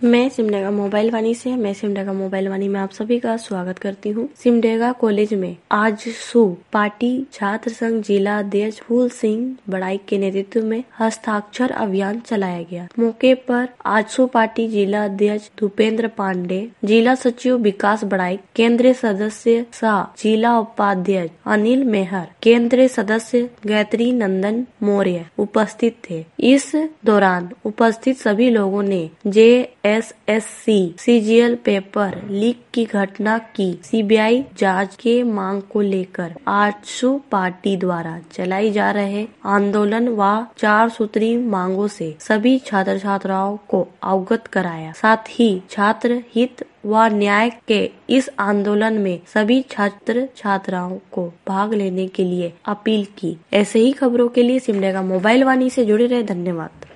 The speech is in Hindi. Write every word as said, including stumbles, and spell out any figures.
मैं सिमडेगा मोबाइल वाणी से मैं सिमडेगा मोबाइल वाणी में आप सभी का स्वागत करती हूँ। सिमडेगा कॉलेज में आज सु पार्टी छात्र संघ जिला अध्यक्ष फूल सिंह बड़ाई के नेतृत्व में हस्ताक्षर अभियान चलाया गया। मौके पर आजसू पार्टी जिला अध्यक्ष भूपेंद्र पांडे, जिला सचिव विकास बड़ाई, केंद्रीय सदस्य शाह, जिला उपाध्यक्ष अनिल मेहर, केंद्रीय सदस्य गायत्री नंदन मौर्य उपस्थित थे। इस दौरान उपस्थित सभी लोगों ने J S S C C G L paper leak की घटना की सी बी आई जांच के मांग को लेकर आजसू पार्टी द्वारा चलाई जा रहे आंदोलन व चार सूत्री मांगों से सभी छात्र छात्राओं को अवगत कराया। साथ ही छात्र हित व न्याय के इस आंदोलन में सभी छात्र छात्राओं को भाग लेने के लिए अपील की। ऐसे ही खबरों के लिए सिमडेगा मोबाइल वाणी से जुड़े रहे। धन्यवाद।